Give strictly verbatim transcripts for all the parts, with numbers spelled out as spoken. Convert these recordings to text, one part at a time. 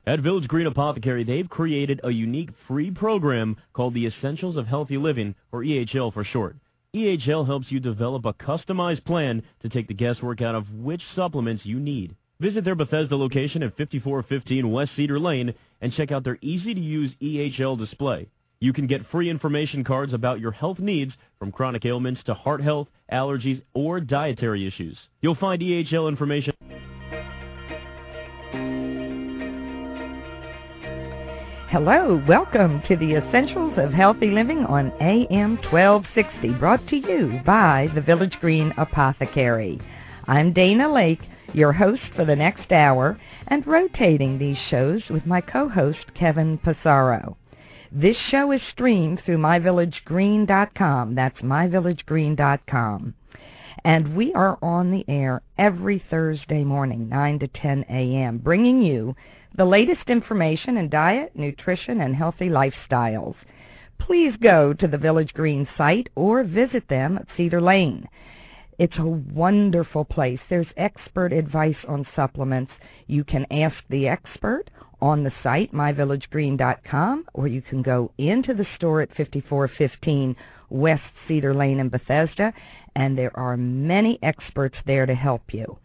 At Village Green Apothecary, they've created a unique free program called the Essentials of Healthy Living, or E H L for short. E H L helps you develop a customized plan to take the guesswork out of which supplements you need. Visit their Bethesda location at fifty-four fifteen West Cedar Lane and check out their easy-to-use E H L display. You can get free information cards about your health needs, from chronic ailments to heart health, allergies, or dietary issues. You'll find E H L information. Hello, welcome to the Essentials of Healthy Living on A M twelve sixty, brought to you by the Village Green Apothecary. I'm Dana Lake, your host for the next hour, and rotating these shows with my co-host, Kevin Passaro. This show is streamed through my village green dot com. That's my village green dot com. And we are on the air every Thursday morning, nine to ten a.m., bringing you the latest information in diet, nutrition, and healthy lifestyles. Please go to the Village Green site or visit them at Cedar Lane. It's a wonderful place. There's expert advice on supplements. You can ask the expert on the site, my village green dot com, or you can go into the store at fifty-four fifteen West Cedar Lane in Bethesda, and there are many experts there to help you.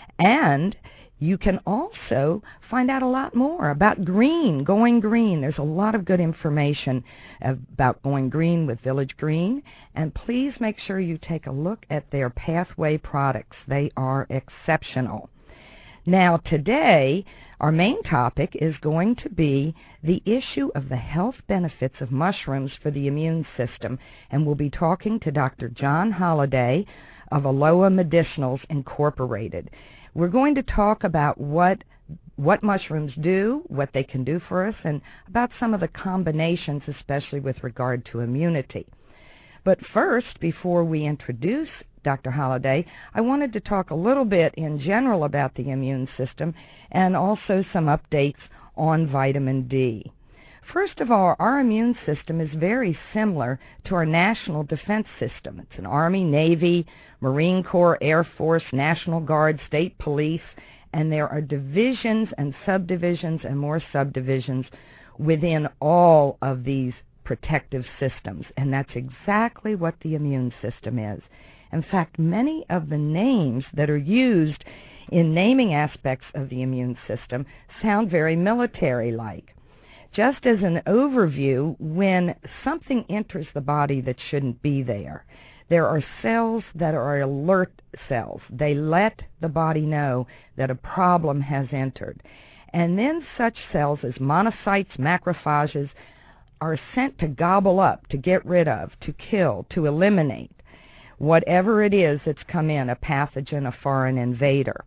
And you can also find out a lot more about green, going green. There's a lot of good information about going green with Village Green. And please make sure you take a look at their Pathway products. They are exceptional. Now, today, our main topic is going to be the issue of the health benefits of mushrooms for the immune system. And we'll be talking to Doctor John Holliday of Aloha Medicinals Incorporated. We're going to talk about what what mushrooms do, what they can do for us, and about some of the combinations, especially with regard to immunity. But first, before we introduce Doctor Holliday, I wanted to talk a little bit in general about the immune system and also some updates on vitamin D. First of all, our immune system is very similar to our national defense system. It's an Army, Navy, Marine Corps, Air Force, National Guard, State Police, and there are divisions and subdivisions and more subdivisions within all of these protective systems, and that's exactly what the immune system is. In fact, many of the names that are used in naming aspects of the immune system sound very military-like. Just as an overview, when something enters the body that shouldn't be there, there are cells that are alert cells. They let the body know that a problem has entered. And then such cells as monocytes, macrophages, are sent to gobble up, to get rid of, to kill, to eliminate whatever it is that's come in, a pathogen, a foreign invader.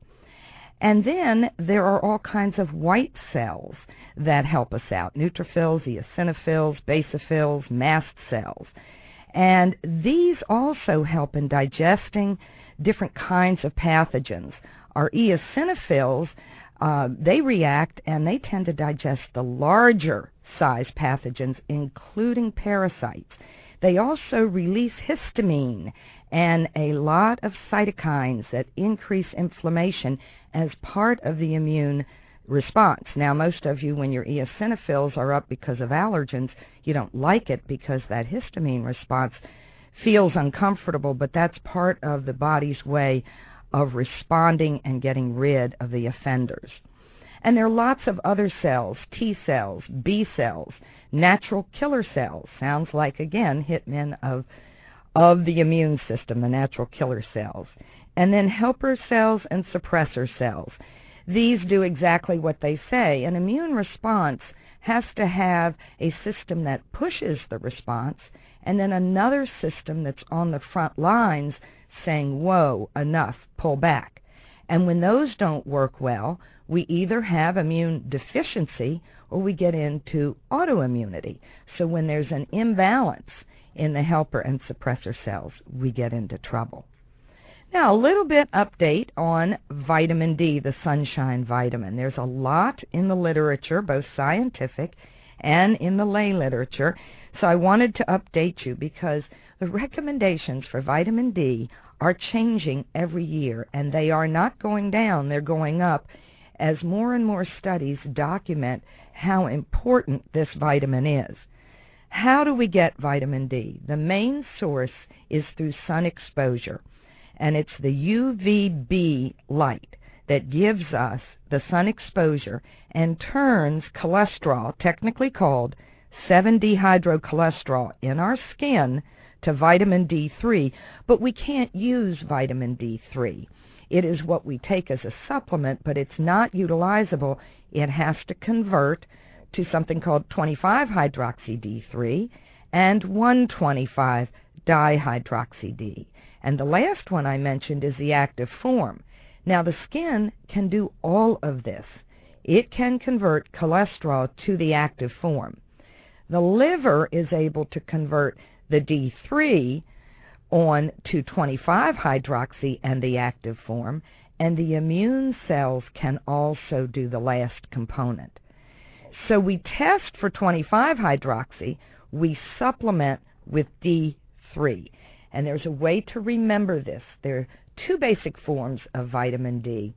And then there are all kinds of white cells that help us out, neutrophils, eosinophils, basophils, mast cells. And these also help in digesting different kinds of pathogens. Our eosinophils, uh, they react and they tend to digest the larger size pathogens, including parasites. They also release histamine and a lot of cytokines that increase inflammation as part of the immune response. Now, most of you, when your eosinophils are up because of allergens, you don't like it because that histamine response feels uncomfortable, but that's part of the body's way of responding and getting rid of the offenders. And there are lots of other cells, T cells, B cells, natural killer cells. Sounds like, again, hitmen of, of the immune system, the natural killer cells. And then helper cells and suppressor cells. These do exactly what they say. An immune response has to have a system that pushes the response and then another system that's on the front lines saying, whoa, enough, pull back. And when those don't work well, we either have immune deficiency or we get into autoimmunity. So when there's an imbalance in the helper and suppressor cells, we get into trouble. Now, a little bit update on vitamin D, the sunshine vitamin. There's a lot in the literature, both scientific and in the lay literature, so I wanted to update you because the recommendations for vitamin D are changing every year, and they are not going down, they're going up as more and more studies document how important this vitamin is. How do we get vitamin D? The main source is through sun exposure, and it's the U V B light that gives us the sun exposure and turns cholesterol, technically called seven dehydrocholesterol, in our skin to vitamin D three, but we can't use vitamin D three. It is what we take as a supplement, but it's not utilizable. It has to convert to something called twenty-five hydroxy D three and one twenty-five dihydroxy D. And the last one I mentioned is the active form. Now, the skin can do all of this. It can convert cholesterol to the active form. The liver is able to convert the D three on to twenty-five hydroxy and the active form, and the immune cells can also do the last component. So we test for twenty-five hydroxy, we supplement with D three. And there's a way to remember this. There are two basic forms of vitamin D.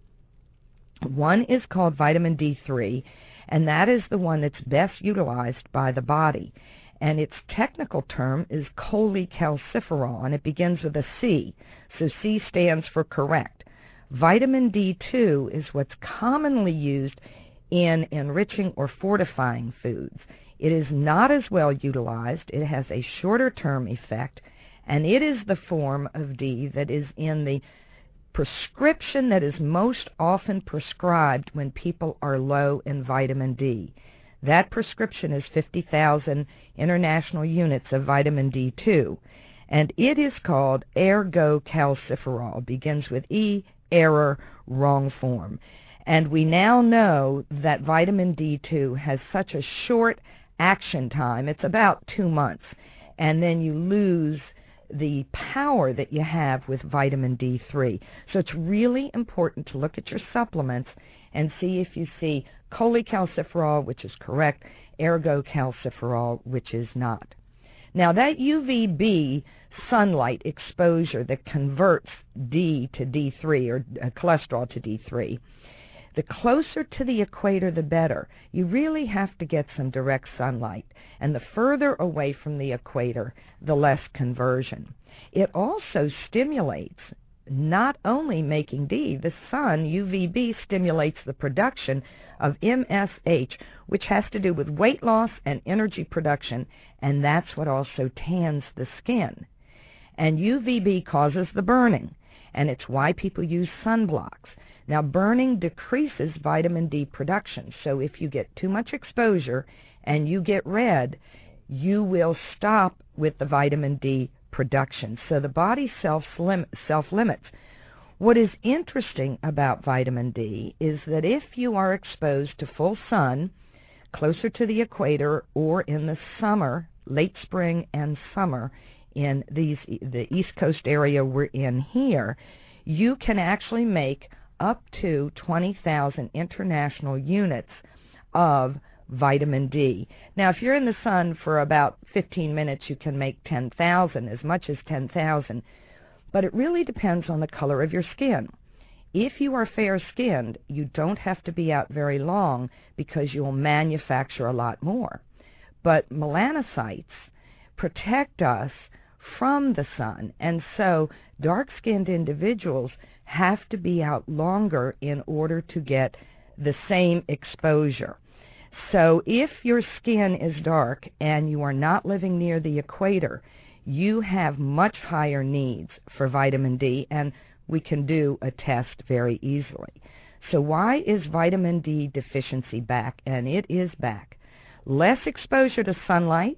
One is called vitamin D three, and that is the one that's best utilized by the body. And its technical term is cholecalciferol, and it begins with a C, so C stands for correct. Vitamin D two is what's commonly used in enriching or fortifying foods. It is not as well utilized. It has a shorter term effect, and it is the form of D that is in the prescription that is most often prescribed when people are low in vitamin D. That prescription is fifty thousand international units of vitamin D two, and it is called ergocalciferol. Begins with E, error, wrong form. And we now know that vitamin D two has such a short action time. It's about two months, and then you lose the power that you have with vitamin D three. So it's really important to look at your supplements and see if you see cholecalciferol, which is correct, ergocalciferol, which is not. Now, that U V B sunlight exposure that converts D to D three, or uh, cholesterol to D three, the closer to the equator, the better. You really have to get some direct sunlight, and the further away from the equator, the less conversion. It also stimulates not only making D, the sun, U V B, stimulates the production of M S H, which has to do with weight loss and energy production, and that's what also tans the skin. And U V B causes the burning, and it's why people use sunblocks. Now, burning decreases vitamin D production, so if you get too much exposure and you get red, you will stop with the vitamin D production. So the body self-lim- self-limits. What is interesting about vitamin D is that if you are exposed to full sun, closer to the equator, or in the summer, late spring and summer, in these the East Coast area we're in here, you can actually make up to twenty thousand international units of vitamin D. Now, if you're in the sun for about fifteen minutes, you can make ten thousand, as much as ten thousand, but it really depends on the color of your skin. If you are fair-skinned, you don't have to be out very long because you'll manufacture a lot more. But melanocytes protect us from the sun, and so dark-skinned individuals have to be out longer in order to get the same exposure. So if your skin is dark and you are not living near the equator, you have much higher needs for vitamin D, and we can do a test very easily. So why is vitamin D deficiency back? And it is back. Less exposure to sunlight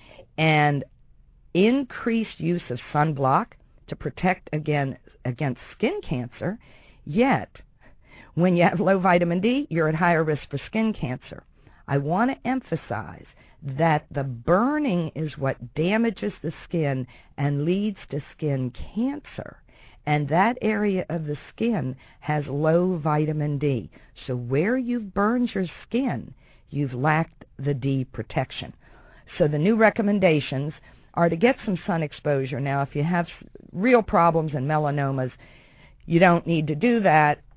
and increased use of sunblock to protect again against skin cancer, yet when you have low vitamin D, you're at higher risk for skin cancer. I want to emphasize that the burning is what damages the skin and leads to skin cancer, and that area of the skin has low vitamin D. So where you've burned your skin, you've lacked the D protection. So the new recommendations are to get some sun exposure. Now, if you have real problems and melanomas, you don't need to do that.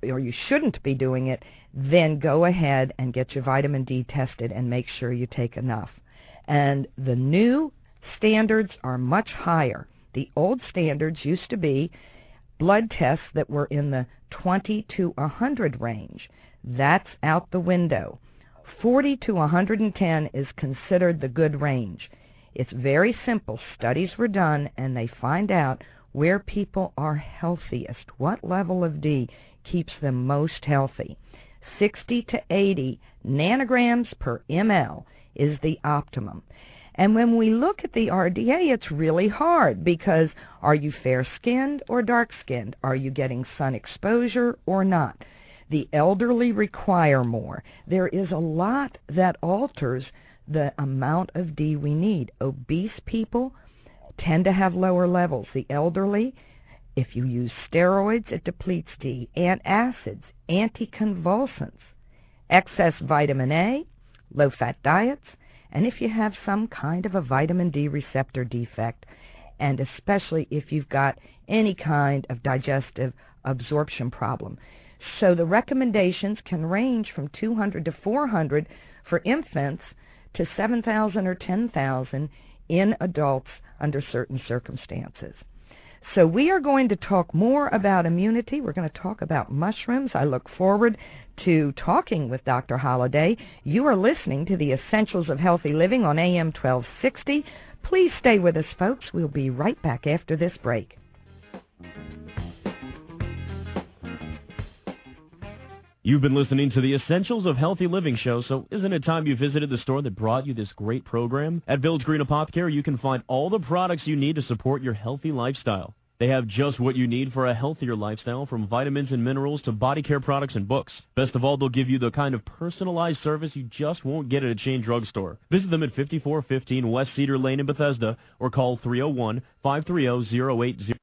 or you shouldn't be doing it, then go ahead and get your vitamin D tested and make sure you take enough. And the new standards are much higher. The old standards used to be blood tests that were in the twenty to one hundred range. That's out the window. forty to one hundred ten is considered the good range. It's very simple. Studies were done, and they find out where people are healthiest, what level of D keeps them most healthy. sixty to eighty nanograms per ml is the optimum. And when we look at the R D A, it's really hard because are you fair-skinned or dark-skinned? Are you getting sun exposure or not? The elderly require more. There is a lot that alters the amount of D we need. Obese people tend to have lower levels. The elderly, if you use steroids, it depletes D. Antacids, anticonvulsants, excess vitamin A, low-fat diets, and if you have some kind of a vitamin D receptor defect, and especially if you've got any kind of digestive absorption problem. So the recommendations can range from two hundred to four hundred for infants to seven thousand or ten thousand in adults under certain circumstances. So we are going to talk more about immunity. We're going to talk about mushrooms. I look forward to talking with Doctor Holliday. You are listening to the Essentials of Healthy Living on A M twelve sixty. Please stay with us, folks. We'll be right back after this break. You've been listening to the Essentials of Healthy Living show, so isn't it time you visited the store that brought you this great program? At Village Green Apothecary, you can find all the products you need to support your healthy lifestyle. They have just what you need for a healthier lifestyle, from vitamins and minerals to body care products and books. Best of all, they'll give you the kind of personalized service you just won't get at a chain drugstore. Visit them at fifty-four fifteen West Cedar Lane in Bethesda or call three oh one, five three oh, oh eight zero.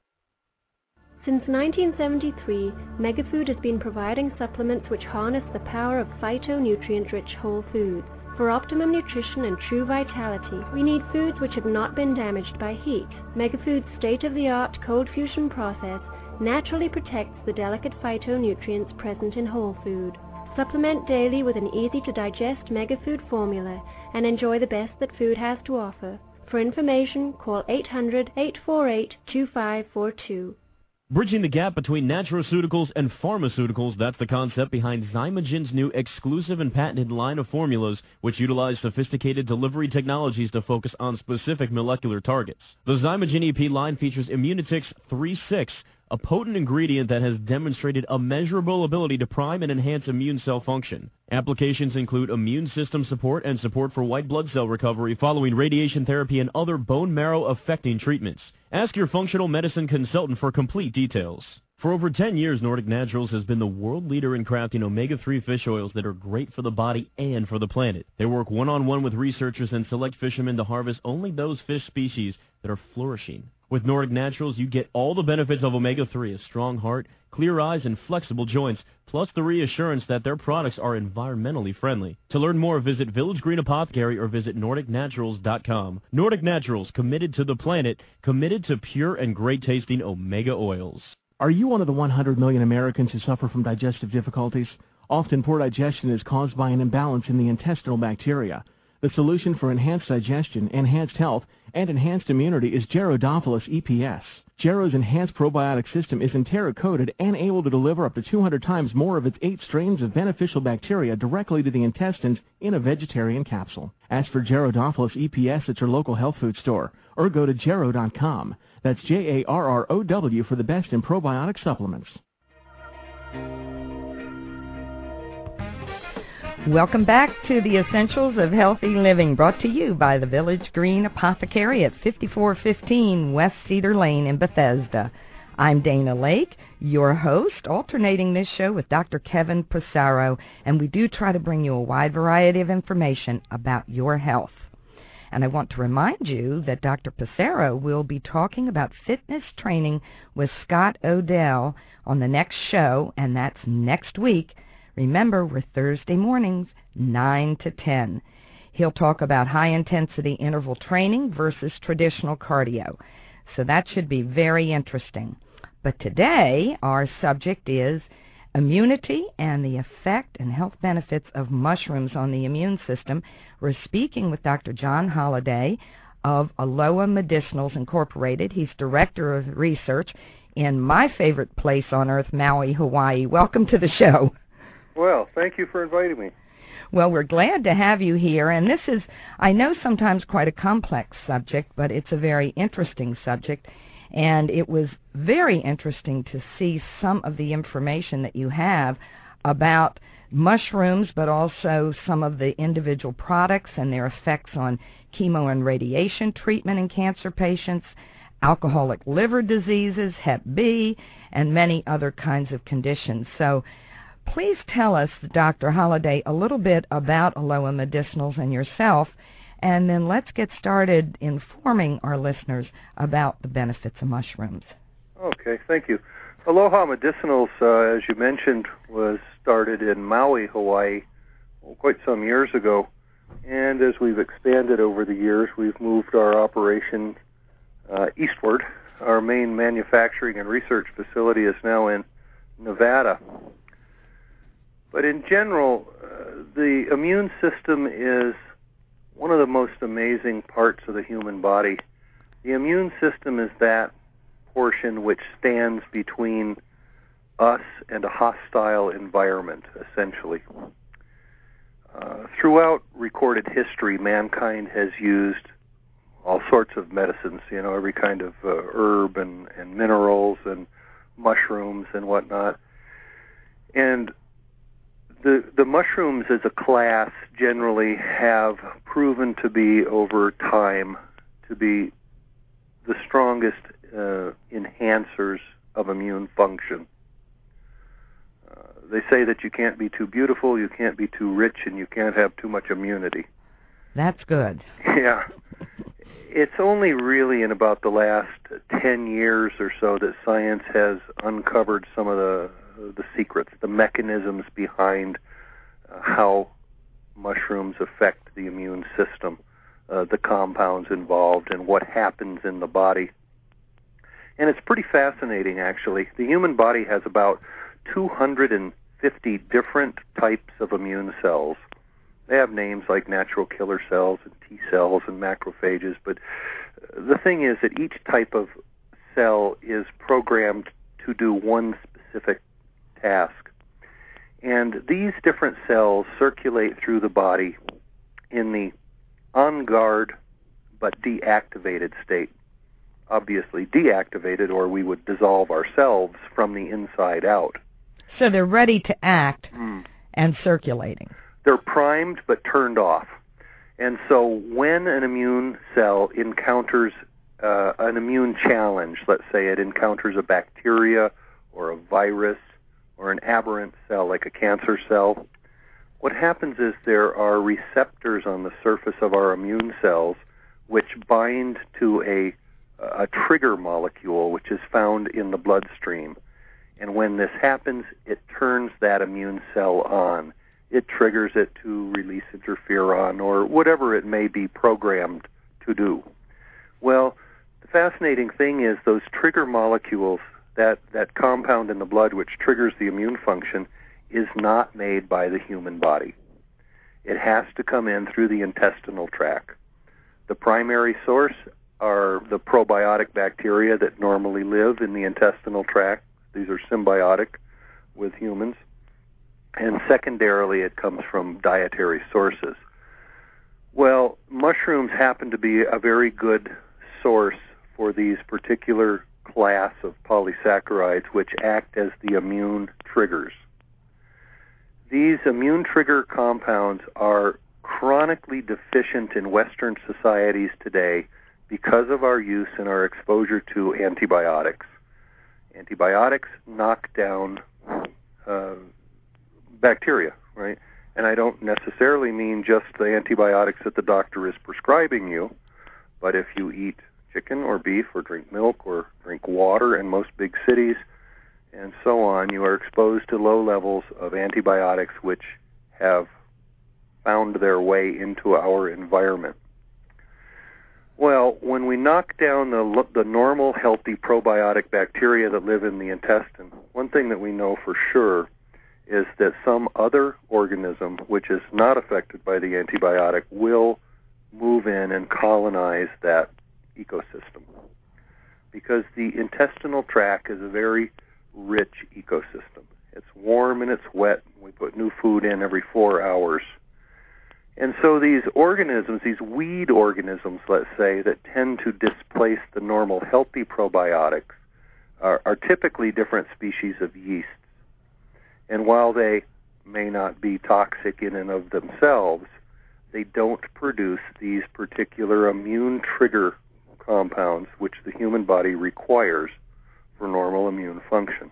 Since nineteen seventy-three, Megafood has been providing supplements which harness the power of phytonutrient-rich whole foods. For optimum nutrition and true vitality, we need foods which have not been damaged by heat. Megafood's state-of-the-art cold fusion process naturally protects the delicate phytonutrients present in whole food. Supplement daily with an easy-to-digest Megafood formula and enjoy the best that food has to offer. For information, call eight hundred, eight four eight, two five four two. Bridging the gap between nutraceuticals and pharmaceuticals, that's the concept behind Zymogen's new exclusive and patented line of formulas, which utilize sophisticated delivery technologies to focus on specific molecular targets. The Zymogen E P line features Immunitix three six, a potent ingredient that has demonstrated a measurable ability to prime and enhance immune cell function. Applications include immune system support and support for white blood cell recovery following radiation therapy and other bone marrow-affecting treatments. Ask your functional medicine consultant for complete details. For over ten years, Nordic Naturals has been the world leader in crafting omega three fish oils that are great for the body and for the planet. They work one-on-one with researchers and select fishermen to harvest only those fish species that are flourishing. With Nordic Naturals, you get all the benefits of omega three, a strong heart, clear eyes, and flexible joints, plus the reassurance that their products are environmentally friendly. To learn more, visit Village Green Apothecary or visit Nordic Naturals dot com. Nordic Naturals, committed to the planet, committed to pure and great-tasting omega oils. Are you one of the one hundred million Americans who suffer from digestive difficulties? Often poor digestion is caused by an imbalance in the intestinal bacteria. The solution for enhanced digestion, enhanced health, and enhanced immunity is Gerodophilus E P S. Gero's enhanced probiotic system is enteric-coated and able to deliver up to two hundred times more of its eight strains of beneficial bacteria directly to the intestines in a vegetarian capsule. Ask for Gerodophilus E P S at your local health food store or go to Gero dot com. That's J A R R O W for the best in probiotic supplements. Welcome back to the Essentials of Healthy Living, brought to you by the Village Green Apothecary at fifty-four fifteen West Cedar Lane in Bethesda. I'm Dana Lake, your host, alternating this show with Doctor Kevin Passaro, and we do try to bring you a wide variety of information about your health. And I want to remind you that Doctor Passaro will be talking about fitness training with Scott Odell on the next show, and that's next week. Remember, we're Thursday mornings, nine to ten. He'll talk about high-intensity interval training versus traditional cardio. So that should be very interesting. But today, our subject is immunity and the effect and health benefits of mushrooms on the immune system. We're speaking with Doctor John Holliday of Aloha Medicinals Incorporated. He's Director of Research in my favorite place on earth, Maui, Hawaii. Welcome to the show. Well, thank you for inviting me. Well, we're glad to have you here, and this is, I know, sometimes quite a complex subject, but it's a very interesting subject, and it was very interesting to see some of the information that you have about mushrooms, but also some of the individual products and their effects on chemo and radiation treatment in cancer patients, alcoholic liver diseases, Hep B, and many other kinds of conditions. So please tell us, Doctor Holliday, a little bit about Aloha Medicinals and yourself, and then let's get started informing our listeners about the benefits of mushrooms. Okay, thank you. Aloha Medicinals, uh, as you mentioned, was started in Maui, Hawaii, well, quite some years ago, and as we've expanded over the years, we've moved our operation uh, eastward. Our main manufacturing and research facility is now in Nevada. But in general, uh, the immune system is one of the most amazing parts of the human body. The immune system is that portion which stands between us and a hostile environment, essentially. Uh, throughout recorded history, mankind has used all sorts of medicines, you know, every kind of uh, herb and, and minerals and mushrooms and whatnot. And The, the mushrooms as a class generally have proven to be, over time, to be the strongest uh, enhancers of immune function. Uh, they say that you can't be too beautiful, you can't be too rich, and you can't have too much immunity. That's good. Yeah. It's only really in about the last ten years or so that science has uncovered some of the the secrets, the mechanisms behind uh, how mushrooms affect the immune system, uh, the compounds involved, and what happens in the body. And it's pretty fascinating, actually. The human body has about two hundred fifty different types of immune cells. They have names like natural killer cells and T cells and macrophages, but the thing is that each type of cell is programmed to do one specific task. And these different cells circulate through the body in the on guard but deactivated state. Obviously deactivated, or we would dissolve ourselves from the inside out. So they're ready to act mm. and circulating. They're primed but turned off. And so when an immune cell encounters uh, an immune challenge, let's say it encounters a bacteria or a virus or an aberrant cell like a cancer cell, what happens is there are receptors on the surface of our immune cells which bind to a, a trigger molecule which is found in the bloodstream. And when this happens, it turns that immune cell on. It triggers it to release interferon or whatever it may be programmed to do. Well, the fascinating thing is those trigger molecules, that, that compound in the blood which triggers the immune function, is not made by the human body. It has to come in through the intestinal tract. The primary source are the probiotic bacteria that normally live in the intestinal tract. These are symbiotic with humans. And secondarily, it comes from dietary sources. Well, mushrooms happen to be a very good source for these particular class of polysaccharides which act as the immune triggers. These immune trigger compounds are chronically deficient in Western societies today because of our use and our exposure to antibiotics. Antibiotics knock down uh, bacteria, right? And I don't necessarily mean just the antibiotics that the doctor is prescribing you, but if you eat chicken or beef or drink milk or drink water in most big cities and so on, you are exposed to low levels of antibiotics which have found their way into our environment. Well, when we knock down the, the normal, healthy probiotic bacteria that live in the intestine, one thing that we know for sure is that some other organism, which is not affected by the antibiotic, will move in and colonize that ecosystem. Because the intestinal tract is a very rich ecosystem. It's warm and it's wet. We put new food in every four hours. And so these organisms, these weed organisms, let's say, that tend to displace the normal healthy probiotics are, are typically different species of yeasts. And while they may not be toxic in and of themselves, they don't produce these particular immune trigger compounds which the human body requires for normal immune function.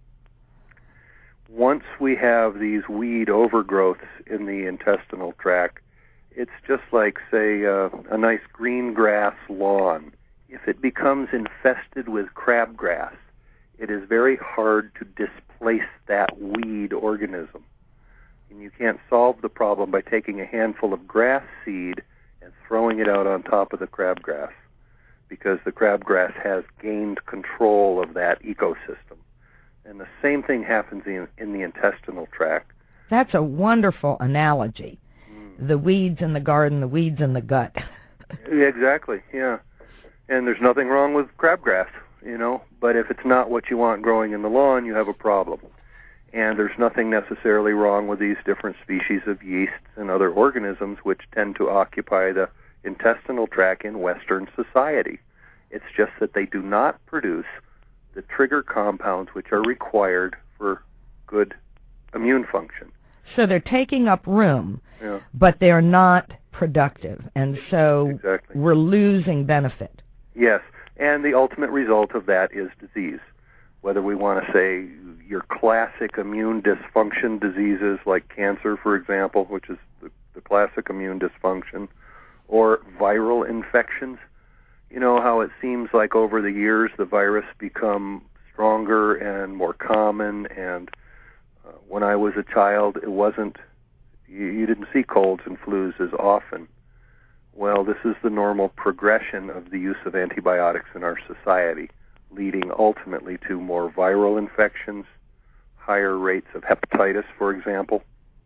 Once we have these weed overgrowths in the intestinal tract, it's just like, say, uh, a nice green grass lawn. If it becomes infested with crabgrass, it is very hard to displace that weed organism. And you can't solve the problem by taking a handful of grass seed and throwing it out on top of the crabgrass, because the crabgrass has gained control of that ecosystem. And the same thing happens in, in the intestinal tract. That's a wonderful analogy. Mm. The weeds in the garden, the weeds in the gut. Exactly, yeah. And there's nothing wrong with crabgrass, you know, but if it's not what you want growing in the lawn, you have a problem. And there's nothing necessarily wrong with these different species of yeasts and other organisms which tend to occupy the intestinal tract in Western society. It's just that they do not produce the trigger compounds which are required for good immune function. So they're taking up room, yeah. but they're not productive, and so exactly. we're losing benefit. Yes, and the ultimate result of that is disease. Whether we want to say your classic immune dysfunction diseases like cancer, for example, which is the, the classic immune dysfunction, or viral infections. You know how it seems like over the years the virus become stronger and more common, and uh, when I was a child it wasn't, you, you didn't see colds and flus as often. Well, this is the normal progression of the use of antibiotics in our society, leading ultimately to more viral infections, higher rates of hepatitis, for example,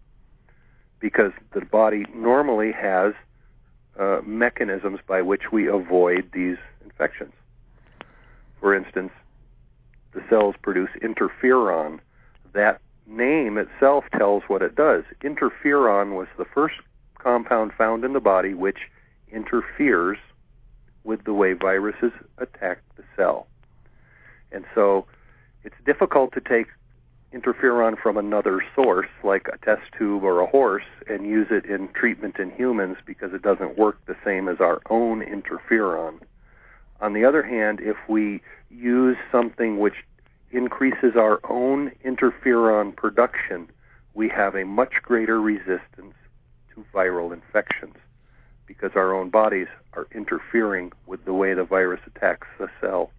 because the body normally has Uh, mechanisms by which we avoid these infections. For instance, the cells produce interferon. That name itself tells what it does. Interferon was the first compound found in the body which interferes with the way viruses attack the cell. And so it's difficult to take interferon from another source, like a test tube or a horse, and use it in treatment in humans because it doesn't work the same as our own interferon. On the other hand, if we use something which increases our own interferon production, we have a much greater resistance to viral infections because our own bodies are interfering with the way the virus attacks the cell.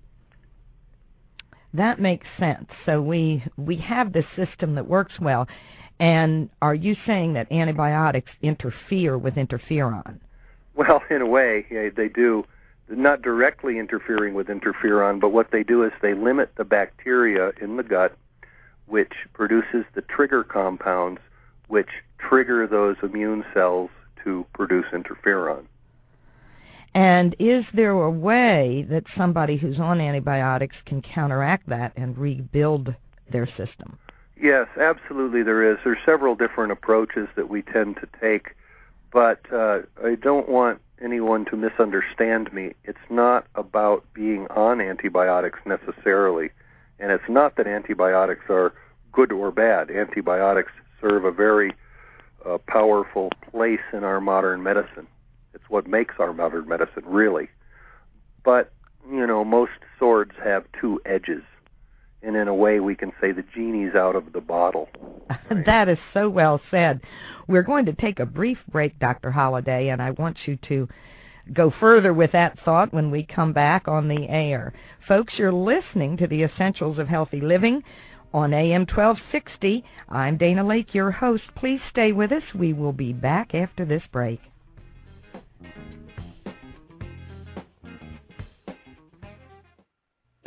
That makes sense. So we we have this system that works well. And are you saying that antibiotics interfere with interferon? Well, in a way, yeah, they do. They're not directly interfering with interferon, but what they do is they limit the bacteria in the gut, which produces the trigger compounds, which trigger those immune cells to produce interferon. And is there a way that somebody who's on antibiotics can counteract that and rebuild their system? Yes, absolutely there is. There's several different approaches that we tend to take, but uh, I don't want anyone to misunderstand me. It's not about being on antibiotics necessarily, and it's not that antibiotics are good or bad. Antibiotics serve a very uh, powerful place in our modern medicine. It's what makes our modern medicine, really. But, you know, most swords have two edges. And in a way, we can say the genie's out of the bottle. Right? That is so well said. We're going to take a brief break, Doctor Holliday, and I want you to go further with that thought when we come back on the air. Folks, you're listening to the Essentials of Healthy Living on A M twelve sixty. I'm Dana Lake, your host. Please stay with us. We will be back after this break.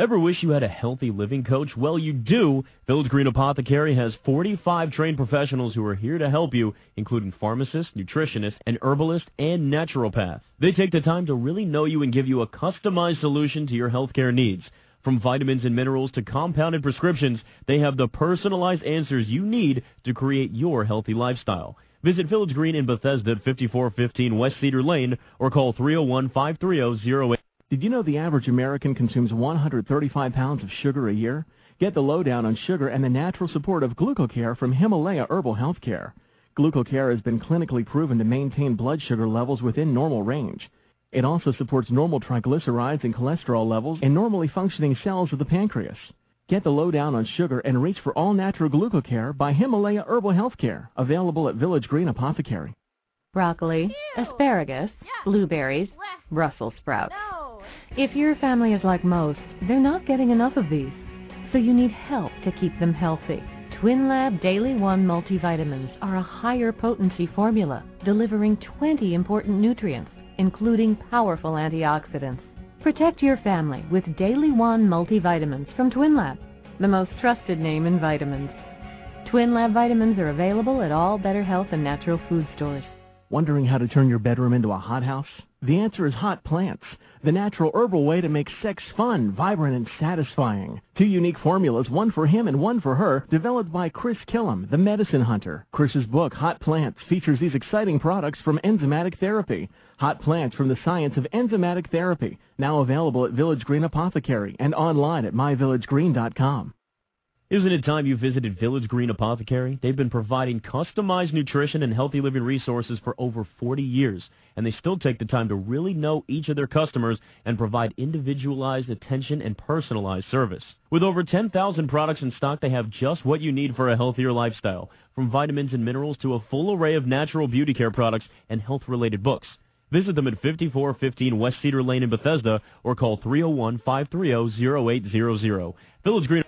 Ever wish you had a healthy living coach? Well, you do. Village Green Apothecary has forty-five trained professionals who are here to help you, including pharmacists, nutritionists, an herbalist, and naturopath. They take the time to really know you and give you a customized solution to your healthcare needs. From vitamins and minerals to compounded prescriptions, they have the personalized answers you need to create your healthy lifestyle. Visit Village Green in Bethesda at fifty-four fifteen West Cedar Lane or call three oh one, five three oh, oh eight. Did you know the average American consumes one hundred thirty-five pounds of sugar a year? Get the lowdown on sugar and the natural support of GlucoCare from Himalaya Herbal Healthcare. GlucoCare has been clinically proven to maintain blood sugar levels within normal range. It also supports normal triglycerides and cholesterol levels in normally functioning cells of the pancreas. Get the lowdown on sugar and reach for all-natural GlucoCare by Himalaya Herbal Healthcare, available at Village Green Apothecary. Broccoli, Ew. asparagus, Yeah. blueberries, Bleh. Brussels sprouts. No. If your family is like most, they're not getting enough of these, so you need help to keep them healthy. TwinLab Daily One multivitamins are a higher potency formula, delivering twenty important nutrients, including powerful antioxidants. Protect your family with Daily One multivitamins from TwinLab, the most trusted name in vitamins. TwinLab vitamins are available at all Better Health and Natural Food stores. Wondering how to turn your bedroom into a hothouse? The answer is hot plants, the natural herbal way to make sex fun, vibrant, and satisfying. Two unique formulas, one for him and one for her, developed by Chris Killam, the medicine hunter. Chris's book, Hot Plants, features these exciting products from enzymatic therapy. Hot Plants from the Science of Enzymatic Therapy, now available at Village Green Apothecary and online at my village green dot com. Isn't it time you visited Village Green Apothecary? They've been providing customized nutrition and healthy living resources for over forty years, and they still take the time to really know each of their customers and provide individualized attention and personalized service. With over ten thousand products in stock, they have just what you need for a healthier lifestyle, from vitamins and minerals to a full array of natural beauty care products and health-related books. Visit them at fifty-four fifteen West Cedar Lane in Bethesda or call three oh one, five three oh, oh eight hundred. Village Green.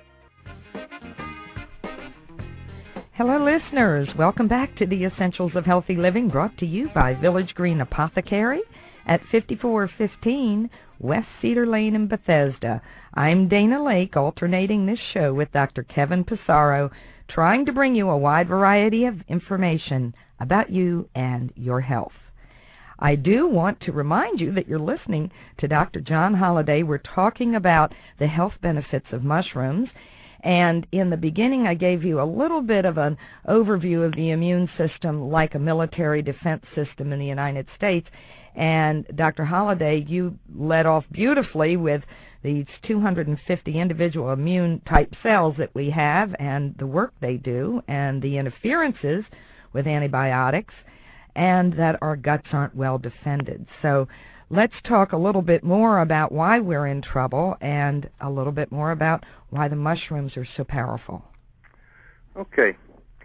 Hello, listeners. Welcome back to the Essentials of Healthy Living, brought to you by Village Green Apothecary at fifty-four fifteen West Cedar Lane in Bethesda. I'm Dana Lake, alternating this show with Doctor Kevin Pissarro, trying to bring you a wide variety of information about you and your health. I do want to remind you that you're listening to Doctor John Holliday. We're talking about the health benefits of mushrooms. And in the beginning, I gave you a little bit of an overview of the immune system like a military defense system in the United States. And Doctor Holliday, you led off beautifully with these two hundred fifty individual immune-type cells that we have and the work they do and the interferences with antibiotics, and that our guts aren't well defended. So let's talk a little bit more about why we're in trouble and a little bit more about why the mushrooms are so powerful. Okay.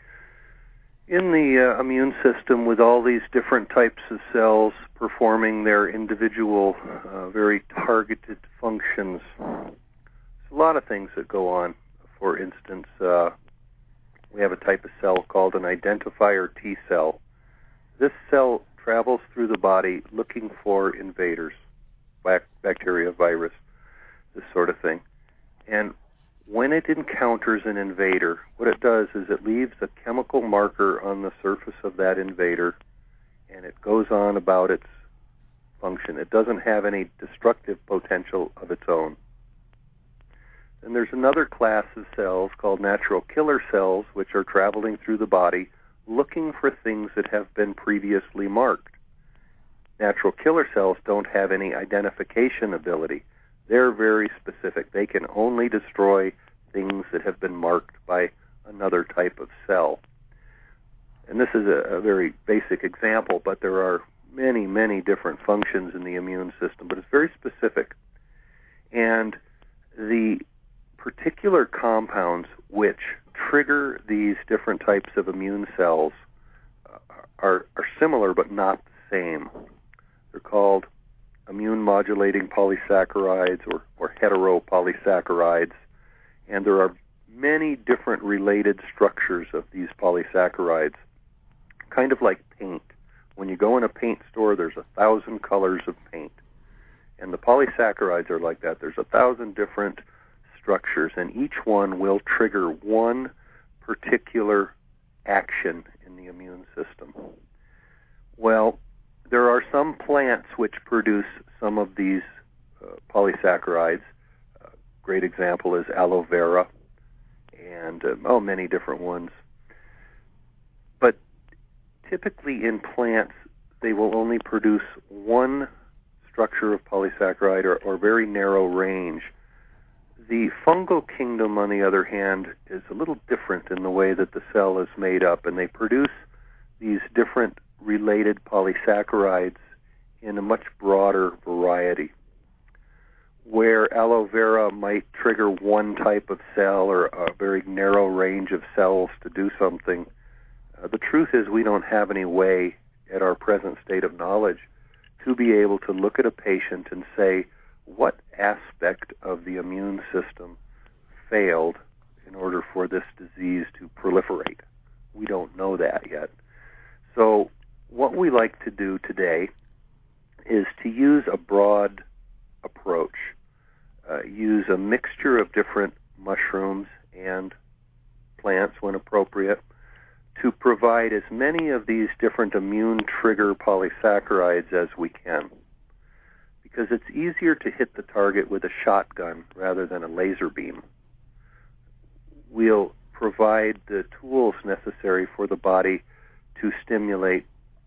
In the uh, immune system, with all these different types of cells performing their individual, uh, very targeted functions, there's a lot of things that go on. For instance, uh, we have a type of cell called an identifier T cell. This cell travels through the body looking for invaders, bacteria, virus, this sort of thing. And when it encounters an invader, what it does is it leaves a chemical marker on the surface of that invader, and it goes on about its function. It doesn't have any destructive potential of its own. Then there's another class of cells called natural killer cells, which are traveling through the body looking for things that have been previously marked. Natural killer cells don't have any identification ability. They're very specific. They can only destroy things that have been marked by another type of cell. And this is a, a very basic example, but there are many, many different functions in the immune system, but it's very specific. And the particular compounds which trigger these different types of immune cells uh, are, are similar but not the same. They're called immune-modulating polysaccharides or, or heteropolysaccharides, and there are many different related structures of these polysaccharides, kind of like paint. When you go in a paint store, there's a thousand colors of paint, and the polysaccharides are like that. There's a thousand different structures, and each one will trigger one particular action in the immune system. Well, there are some plants which produce some of these uh, polysaccharides. A great example is aloe vera, and uh, oh, many different ones. But typically in plants, they will only produce one structure of polysaccharide, or, or very narrow range. The fungal kingdom, on the other hand, is a little different in the way that the cell is made up, and they produce these different related polysaccharides in a much broader variety. Where aloe vera might trigger one type of cell or a very narrow range of cells to do something, uh, the truth is we don't have any way at our present state of knowledge to be able to look at a patient and say what aspect of the immune system failed in order for this disease to proliferate. We don't know that yet. So what we like to do today is to use a broad approach, uh, use a mixture of different mushrooms and plants when appropriate, to provide as many of these different immune trigger polysaccharides as we can. Because it's easier to hit the target with a shotgun rather than a laser beam. We'll provide the tools necessary for the body to stimulate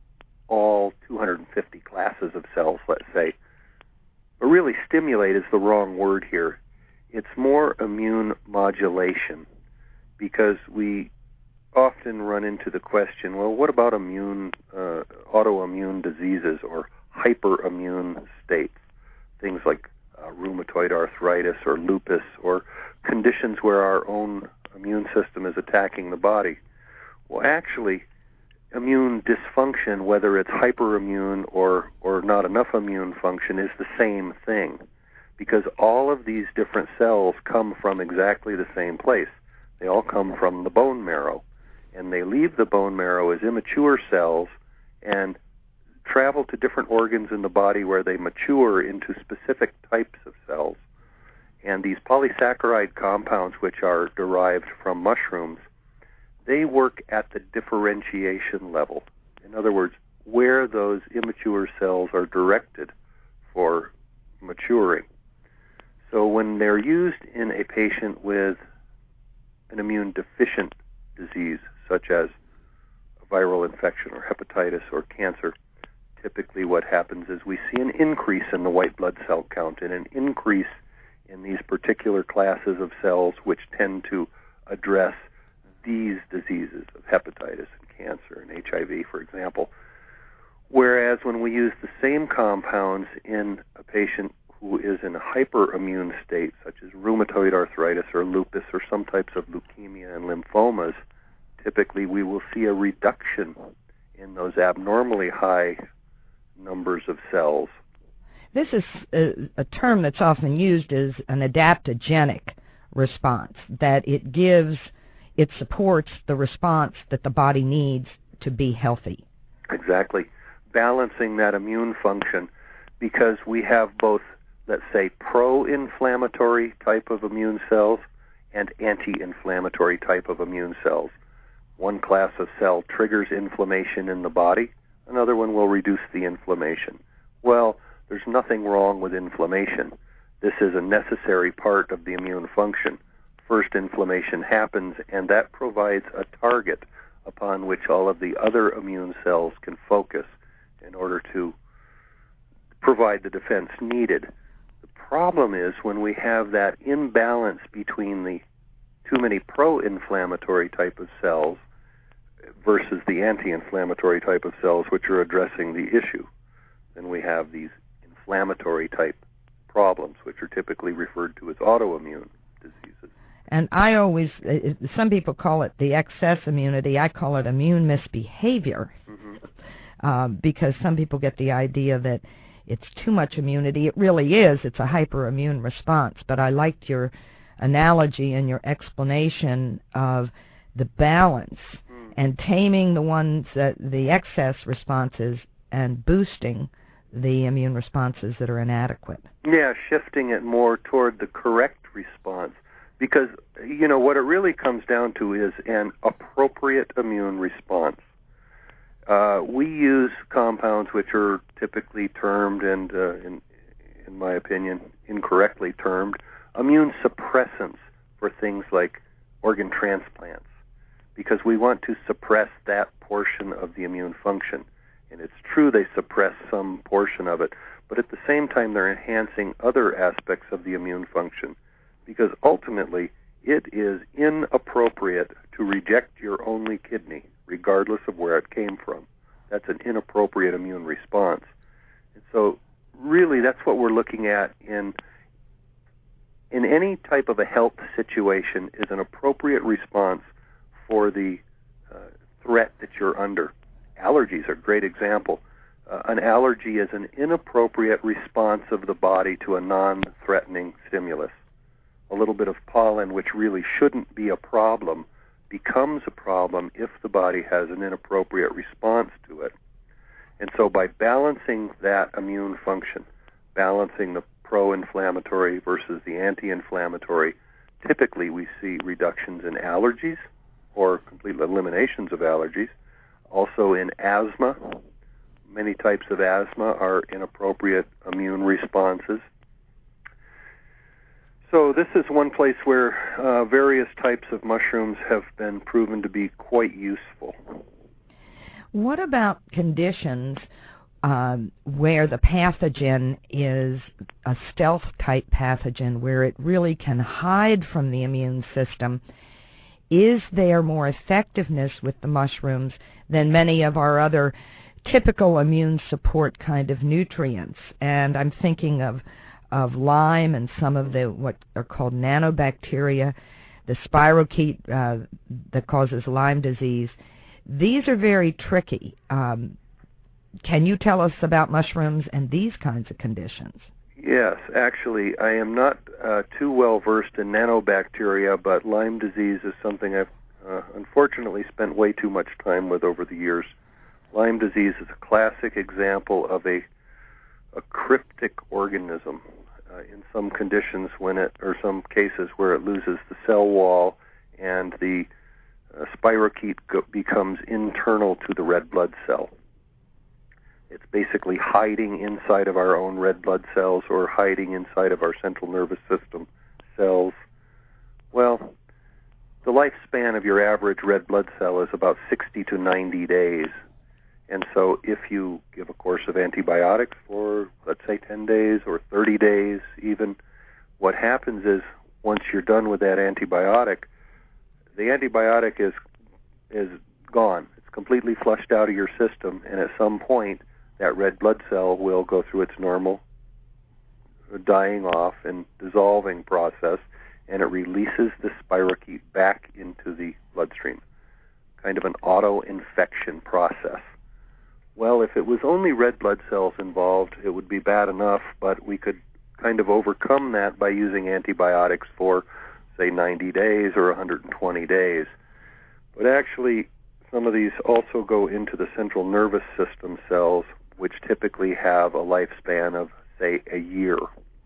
all two hundred fifty classes of cells, let's say. But really, stimulate is the wrong word here. It's more immune modulation, because we often run into the question, well, what about immune, uh, autoimmune diseases or hyperimmune states? Things like uh, rheumatoid arthritis or lupus, or conditions where our own immune system is attacking the body. Well, actually, immune dysfunction, whether it's hyperimmune or, or not enough immune function, is the same thing, because all of these different cells come from exactly the same place. They all come from the bone marrow, and they leave the bone marrow as immature cells and travel to different organs in the body where they mature into specific types of cells. And these polysaccharide compounds, which are derived from mushrooms, they work at the differentiation level. In other words, where those immature cells are directed for maturing. So when they're used in a patient with an immune deficient disease, such as a viral infection or hepatitis or cancer, typically what happens is we see an increase in the white blood cell count and an increase in these particular classes of cells which tend to address these diseases of hepatitis and cancer and H I V, for example. Whereas when we use the same compounds in a patient who is in a hyperimmune state, such as rheumatoid arthritis or lupus or some types of leukemia and lymphomas, typically we will see a reduction in those abnormally high numbers of cells. This is a, a term that's often used as an adaptogenic response, that it gives, it supports the response that the body needs to be healthy. Exactly. Balancing that immune function, because we have both, let's say, pro-inflammatory type of immune cells and anti-inflammatory type of immune cells. One class of cell triggers inflammation in the body, another one will reduce the inflammation. Well, there's nothing wrong with inflammation. This is a necessary part of the immune function. First, inflammation happens, and that provides a target upon which all of the other immune cells can focus in order to provide the defense needed. The problem is when we have that imbalance between the too many pro-inflammatory type of cells versus the anti-inflammatory type of cells which are addressing the issue. Then we have these inflammatory type problems, which are typically referred to as autoimmune diseases. And I always, some people call it the excess immunity. I call it immune misbehavior, mm-hmm. uh, because some people get the idea that it's too much immunity. It really is. It's a hyperimmune response. But I liked your analogy and your explanation of the balance mm. and taming the ones that the excess responses and boosting the immune responses that are inadequate. Yeah, shifting it more toward the correct response. Because, you know, what it really comes down to is an appropriate immune response. Uh, we use compounds which are typically termed, and uh, in, in my opinion, incorrectly termed, immune suppressants for things like organ transplants, because we want to suppress that portion of the immune function. And it's true they suppress some portion of it, but at the same time they're enhancing other aspects of the immune function, because ultimately it is inappropriate to reject your only kidney, regardless of where it came from. That's an inappropriate immune response. And so really that's what we're looking at in in any type of a health situation, is an appropriate response for the uh, threat that you're under. Allergies are a great example. Uh, an allergy is an inappropriate response of the body to a non-threatening stimulus. A little bit of pollen, which really shouldn't be a problem, becomes a problem if the body has an inappropriate response to it. And so by balancing that immune function, balancing the pro-inflammatory versus the anti-inflammatory, typically we see reductions in allergies or complete eliminations of allergies. Also in asthma, many types of asthma are inappropriate immune responses. So this is one place where uh, various types of mushrooms have been proven to be quite useful. What about conditions um, where the pathogen is a stealth-type pathogen, where it really can hide from the immune system? Is there more effectiveness with the mushrooms than many of our other typical immune support kind of nutrients? And I'm thinking of of Lyme and some of the what are called nanobacteria, the spirochete uh, that causes Lyme disease. These are very tricky. Um, can you tell us about mushrooms and these kinds of conditions? Yes, actually, I am not uh, too well versed in nanobacteria, but Lyme disease is something I've uh, unfortunately spent way too much time with over the years. Lyme disease is a classic example of a a cryptic organism. Uh, in some conditions, when it, or some cases where it loses the cell wall and the uh, spirochete go- becomes internal to the red blood cell. It's basically hiding inside of our own red blood cells or hiding inside of our central nervous system cells. Well, the lifespan of your average red blood cell is about sixty to ninety days. And so if you give a course of antibiotics for, let's say, ten days or thirty days even, what happens is once you're done with that antibiotic, the antibiotic is is gone. It's completely flushed out of your system, and at some point that red blood cell will go through its normal dying off and dissolving process, and it releases the spirochete back into the bloodstream, kind of an auto-infection process. Well, if it was only red blood cells involved, it would be bad enough, but we could kind of overcome that by using antibiotics for, say, ninety days or one hundred twenty days. But actually, some of these also go into the central nervous system cells, which typically have a lifespan of, say, a year.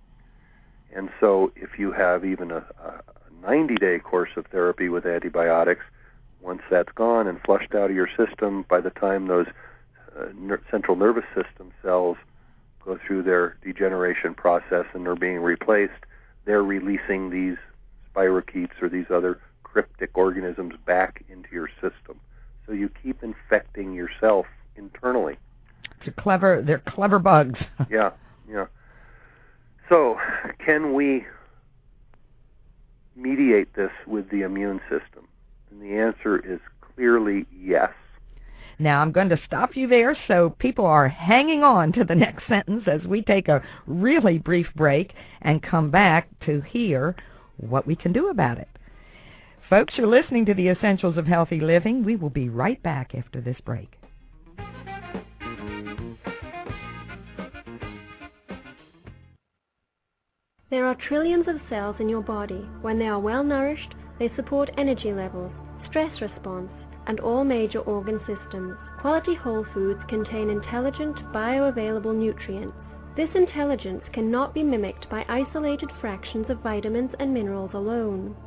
And so if you have even a ninety-day course of therapy with antibiotics, once that's gone and flushed out of your system, by the time those uh, ner- central nervous system cells go through their degeneration process and they're being replaced, they're releasing these spirochetes or these other cryptic organisms back into your system. So you keep infecting yourself internally. It's a clever, they're clever bugs. yeah, yeah. So can we mediate this with the immune system? And the answer is clearly yes. Now, I'm going to stop you there so people are hanging on to the next sentence as we take a really brief break and come back to hear what we can do about it. Folks, you're listening to the Essentials of Healthy Living. We will be right back after this break. There are trillions of cells in your body. When they are well nourished, they support energy levels, stress response, and all major organ systems. Quality whole foods contain intelligent, bioavailable nutrients. This intelligence cannot be mimicked by isolated fractions of vitamins and minerals alone.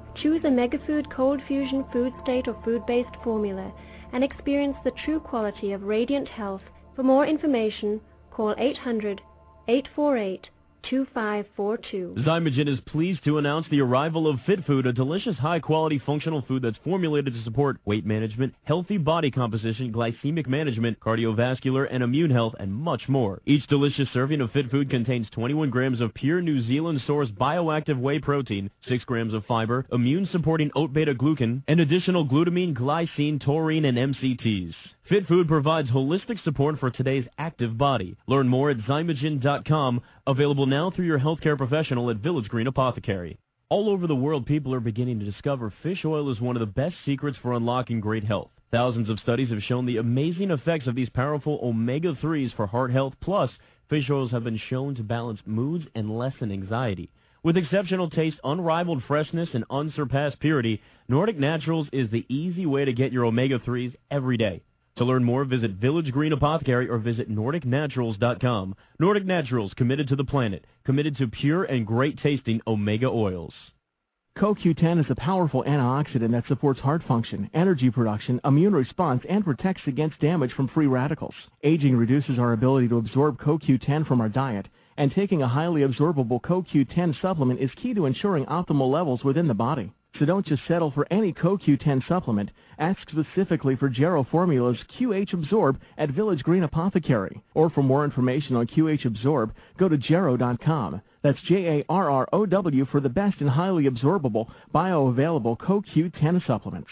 Choose a MegaFood Cold Fusion Food State or food-based formula and experience the true quality of radiant health. For more information, call eight hundred, eight four eight, two five four two. Zymogen is pleased to announce the arrival of Fit Food, a delicious, high-quality functional food that's formulated to support weight management, healthy body composition, glycemic management, cardiovascular and immune health, and much more. Each delicious serving of Fit Food contains twenty-one grams of pure New Zealand-sourced bioactive whey protein, six grams of fiber, immune-supporting oat beta-glucan, and additional glutamine, glycine, taurine, and M C Ts. Fit Food provides holistic support for today's active body. Learn more at Zymogen dot com, available now through your healthcare professional at Village Green Apothecary. All over the world, people are beginning to discover fish oil is one of the best secrets for unlocking great health. Thousands of studies have shown the amazing effects of these powerful omega threes for heart health, plus fish oils have been shown to balance moods and lessen anxiety. With exceptional taste, unrivaled freshness, and unsurpassed purity, Nordic Naturals is the easy way to get your omega threes every day. To learn more, visit Village Green Apothecary or visit Nordic Naturals dot com. Nordic Naturals, committed to the planet, committed to pure and great-tasting omega oils. C O Q ten is a powerful antioxidant that supports heart function, energy production, immune response, and protects against damage from free radicals. Aging reduces our ability to absorb C O Q ten from our diet, and taking a highly absorbable C O Q ten supplement is key to ensuring optimal levels within the body. So don't just settle for any C O Q ten supplement. Ask specifically for Jarrow Formula's Q H Absorb at Village Green Apothecary. Or for more information on Q H Absorb, go to Jarrow dot com. That's J A R R O W for the best and highly absorbable, bioavailable C O Q ten supplements.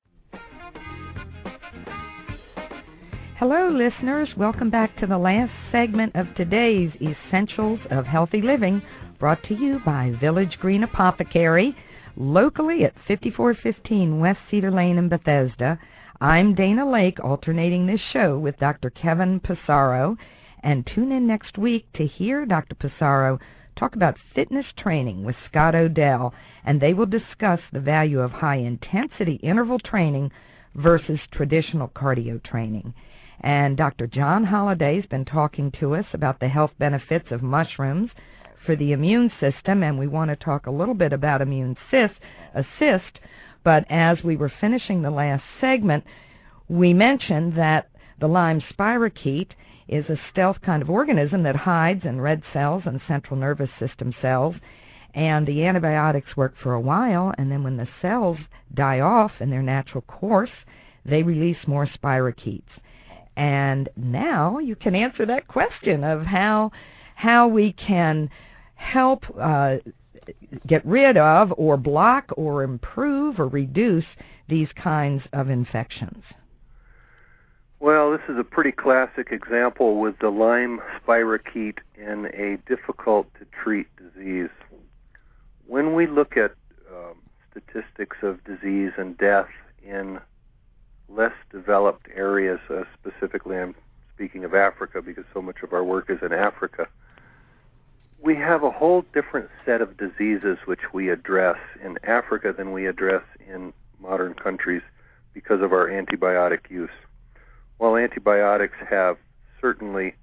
Hello, listeners. Welcome back to the last segment of today's Essentials of Healthy Living, brought to you by Village Green Apothecary, locally at fifty-four fifteen West Cedar Lane in Bethesda. I'm Dana Lake, alternating this show with Doctor Kevin Passaro, and tune in next week to hear Doctor Passaro talk about fitness training with Scott Odell, and they will discuss the value of high-intensity interval training versus traditional cardio training. And Doctor John Holliday's been talking to us about the health benefits of mushrooms for the immune system, and we want to talk a little bit about immune assist, assist, but as we were finishing the last segment, we mentioned that the Lyme spirochete is a stealth kind of organism that hides in red cells and central nervous system cells, and the antibiotics work for a while, and then when the cells die off in their natural course, they release more spirochetes. And now you can answer that question of how how we can help uh, get rid of or block or improve or reduce these kinds of infections. Well, this is a pretty classic example with the Lyme spirochete in a difficult-to-treat disease. When we look at um, statistics of disease and death in less developed areas, uh, specifically I'm speaking of Africa because so much of our work is in Africa, we have a whole different set of diseases which we address in Africa than we address in modern countries because of our antibiotic use. While antibiotics have certainly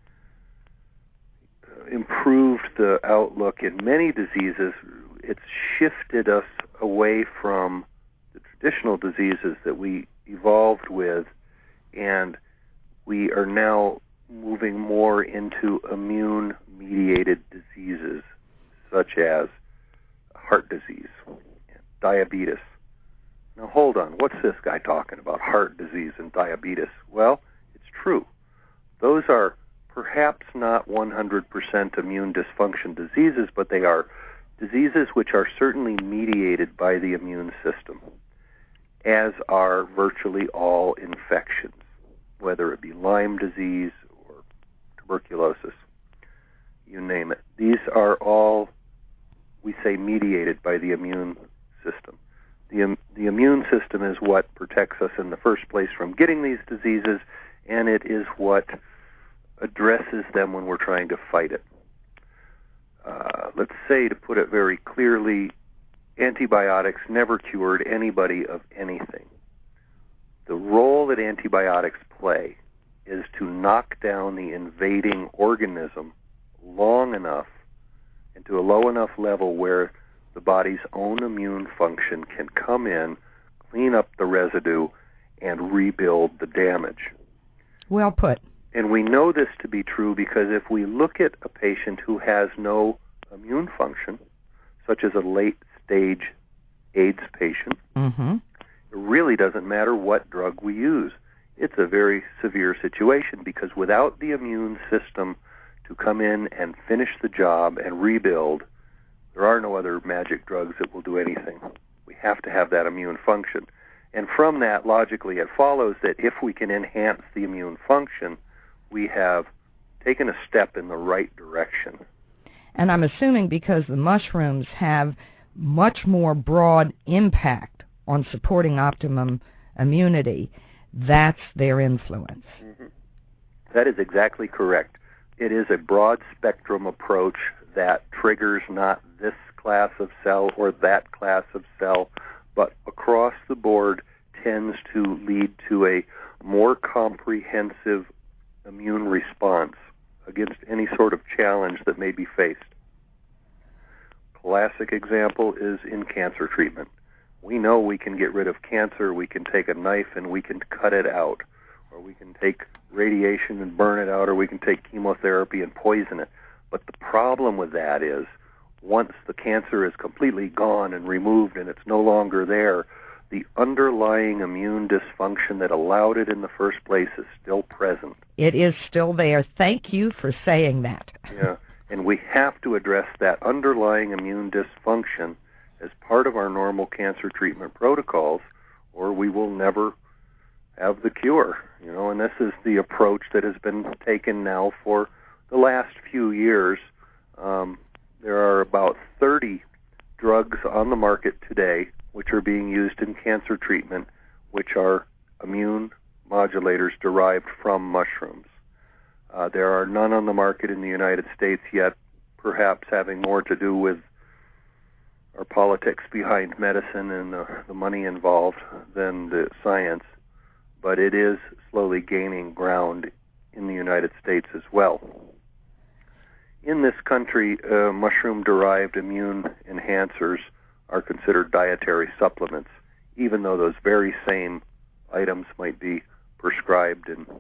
improved the outlook in many diseases, it's shifted us away from the traditional diseases that we evolved with, and we are now moving more into immune-mediated diseases such as heart disease, diabetes. Now hold on, what's this guy talking about, heart disease and diabetes? Well, it's true. Those are perhaps not one hundred percent immune dysfunction diseases, but they are diseases which are certainly mediated by the immune system, as are virtually all infections, whether it be Lyme disease or tuberculosis, you name it. These are all, we say, mediated by the immune system. The, the immune system is what protects us in the first place from getting these diseases, and it is what addresses them when we're trying to fight it. Uh, let's say, to put it very clearly, antibiotics never cured anybody of anything. The role that antibiotics play is to knock down the invading organism long enough and to a low enough level where the body's own immune function can come in, clean up the residue, and rebuild the damage. Well put. And we know this to be true because if we look at a patient who has no immune function, such as a late-stage AIDS patient, mm-hmm. it really doesn't matter what drug we use. It's a very severe situation because without the immune system to come in and finish the job and rebuild, there are no other magic drugs that will do anything. We have to have that immune function. And from that, logically, it follows that if we can enhance the immune function, we have taken a step in the right direction. And I'm assuming because the mushrooms have much more broad impact on supporting optimum immunity, that's their influence. Mm-hmm. That is exactly correct. It is a broad spectrum approach that triggers not this class of cell or that class of cell, but across the board tends to lead to a more comprehensive immune response against any sort of challenge that may be faced. Classic example is in cancer treatment. We know we can get rid of cancer, we can take a knife and we can cut it out, or we can take radiation and burn it out, or we can take chemotherapy and poison it. But the problem with that is once the cancer is completely gone and removed and it's no longer there, the underlying immune dysfunction that allowed it in the first place is still present. It is still there. Thank you for saying that. Yeah, and we have to address that underlying immune dysfunction as part of our normal cancer treatment protocols, or we will never have the cure. You know, and this is the approach that has been taken now for the last few years. Um, there are about thirty drugs on the market today which are being used in cancer treatment, which are immune modulators derived from mushrooms. Uh, there are none on the market in the United States yet, perhaps having more to do with our politics behind medicine and the, the money involved than the science, but it is slowly gaining ground in the United States as well. In this country, uh, mushroom-derived immune enhancers are considered dietary supplements, even though those very same items might be prescribed in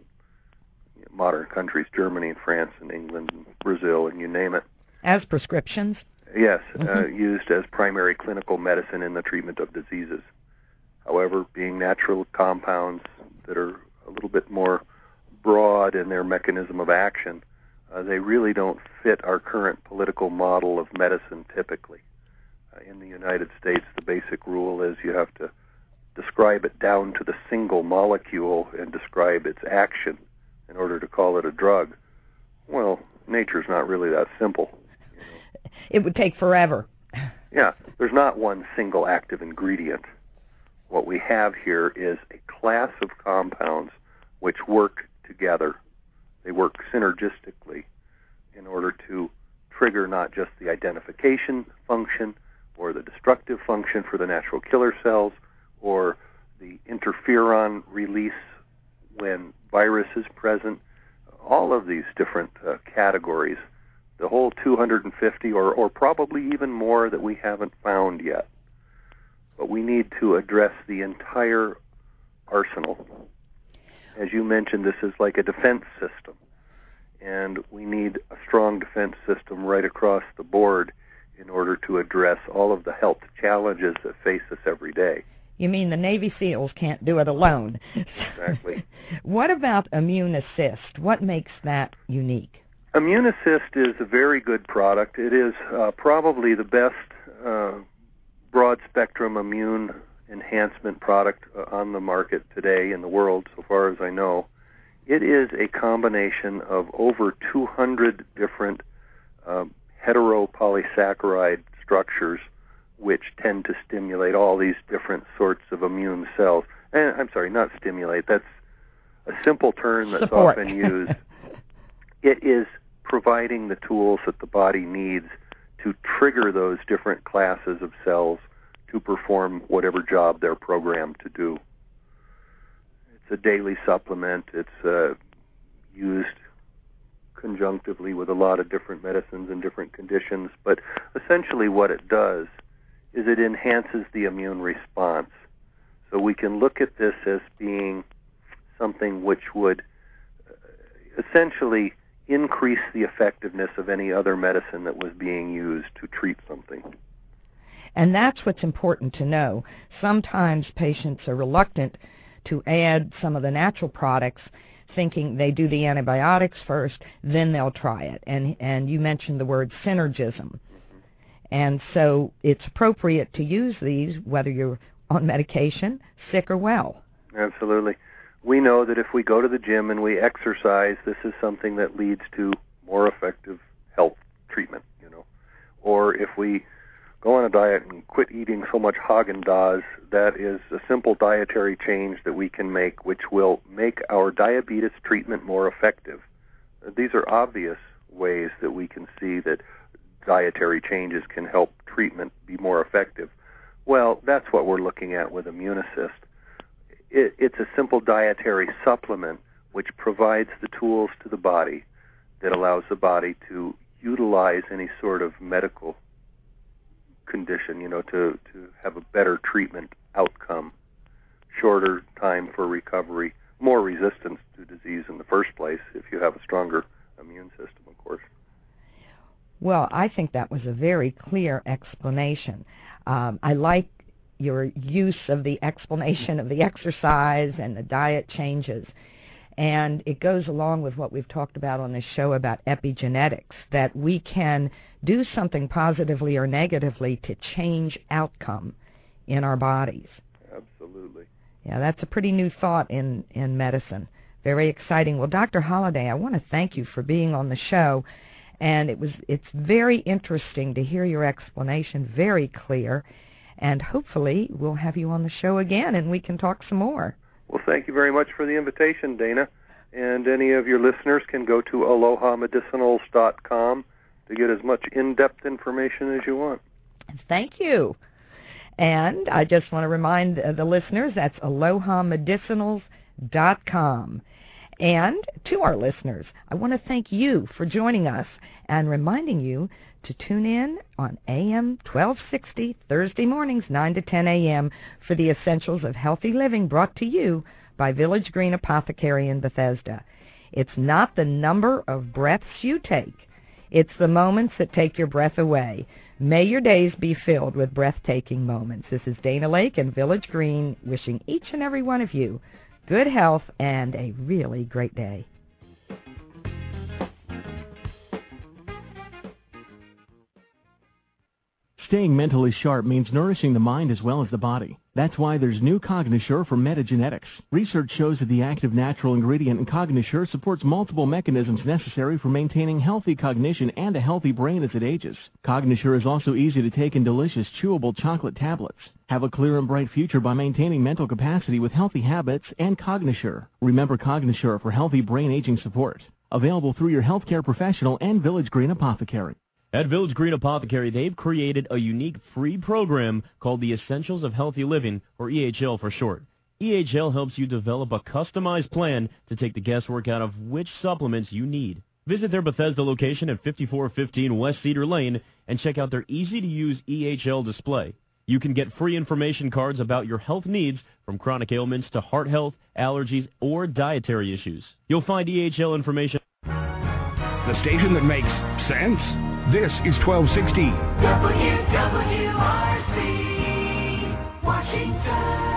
modern countries, Germany and France and England and Brazil and you name it. As prescriptions? Yes, mm-hmm. uh, used as primary clinical medicine in the treatment of diseases. However, being natural compounds that are a little bit more broad in their mechanism of action, uh, they really don't fit our current political model of medicine typically. Uh, in the United States, the basic rule is you have to describe it down to the single molecule and describe its action in order to call it a drug. Well, nature's not really that simple. You know? It would take forever. Yeah, there's not one single active ingredient. What we have here is a class of compounds which work together. They work synergistically in order to trigger not just the identification function or the destructive function for the natural killer cells or the interferon release when virus is present, all of these different uh, categories, the whole two hundred fifty or, or probably even more that we haven't found yet. But we need to address the entire arsenal. As you mentioned, this is like a defense system, and we need a strong defense system right across the board in order to address all of the health challenges that face us every day. You mean the Navy SEALs can't do it alone? Exactly. What about Immune Assist? What makes that unique? Immune Assist is a very good product. It is uh, probably the best uh, broad-spectrum immune enhancement product uh, on the market today in the world, so far as I know. It is a combination of over two hundred different uh, heteropolysaccharide structures which tend to stimulate all these different sorts of immune cells. And I'm sorry, not stimulate. That's a simple term that's Support. often used. It is providing the tools that the body needs to trigger those different classes of cells to perform whatever job they're programmed to do. It's a daily supplement. It's uh, used conjunctively with a lot of different medicines and different conditions, but essentially what it does is it enhances the immune response. So we can look at this as being something which would essentially increase the effectiveness of any other medicine that was being used to treat something. And that's what's important to know. Sometimes patients are reluctant to add some of the natural products, thinking they do the antibiotics first, then they'll try it. And and you mentioned the word synergism. Mm-hmm. And so it's appropriate to use these whether you're on medication, sick or well. Absolutely. We know that if we go to the gym and we exercise, this is something that leads to more effective health treatment, you know. Or if we go on a diet and quit eating so much Haagen-Dazs, that is a simple dietary change that we can make which will make our diabetes treatment more effective. These are obvious ways that we can see that dietary changes can help treatment be more effective. Well, that's what we're looking at with Immune Assist. It, it's a simple dietary supplement which provides the tools to the body that allows the body to utilize any sort of medical condition, you know, to, to have a better treatment outcome, shorter time for recovery, more resistance to disease in the first place if you have a stronger immune system, of course. Well, I think that was a very clear explanation. Um, I like your use of the explanation of the exercise and the diet changes. And it goes along with what we've talked about on this show about epigenetics, that we can do something positively or negatively to change outcome in our bodies. Absolutely. Yeah, that's a pretty new thought in, in medicine. Very exciting. Well, Doctor Holliday, I want to thank you for being on the show. And it was it's very interesting to hear your explanation, very clear. And hopefully we'll have you on the show again and we can talk some more. Well, thank you very much for the invitation, Dana. And any of your listeners can go to aloha medicinals dot com to get as much in-depth information as you want. Thank you. And I just want to remind uh, the listeners, that's aloha medicinals dot com. And to our listeners, I want to thank you for joining us and reminding you to tune in on A M twelve sixty Thursday mornings, nine to ten a.m. for the Essentials of Healthy Living, brought to you by Village Green Apothecary in Bethesda. It's not the number of breaths you take. It's the moments that take your breath away. May your days be filled with breathtaking moments. This is Dana Lake and Village Green wishing each and every one of you good health and a really great day. Staying mentally sharp means nourishing the mind as well as the body. That's why there's new Cognisure from Metagenetics. Research shows that the active natural ingredient in Cognisure supports multiple mechanisms necessary for maintaining healthy cognition and a healthy brain as it ages. Cognisure is also easy to take in delicious, chewable chocolate tablets. Have a clear and bright future by maintaining mental capacity with healthy habits and Cognisure. Remember Cognisure for healthy brain aging support. Available through your healthcare professional and Village Green Apothecary. At Village Green Apothecary, they've created a unique free program called the Essentials of Healthy Living, or E H L for short. E H L helps you develop a customized plan to take the guesswork out of which supplements you need. Visit their Bethesda location at fifty-four fifteen West Cedar Lane and check out their easy-to-use E H L display. You can get free information cards about your health needs, from chronic ailments to heart health, allergies, or dietary issues. You'll find E H L information. The station that makes sense? This is twelve sixty. W W R C, Washington.